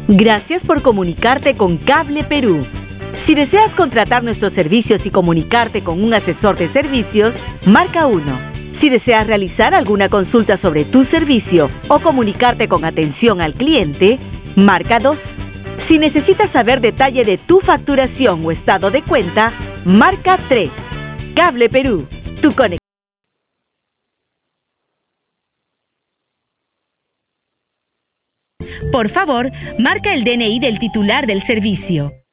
Gracias por comunicarte con Cable Perú. Si deseas contratar nuestros servicios y comunicarte con un asesor de servicios, marca 1. Si deseas realizar alguna consulta sobre tu servicio o comunicarte con atención al cliente, marca 2. Si necesitas saber detalle de tu facturación o estado de cuenta, marca 3. Cable Perú, tu conexión. Por favor, marca el DNI del titular del servicio.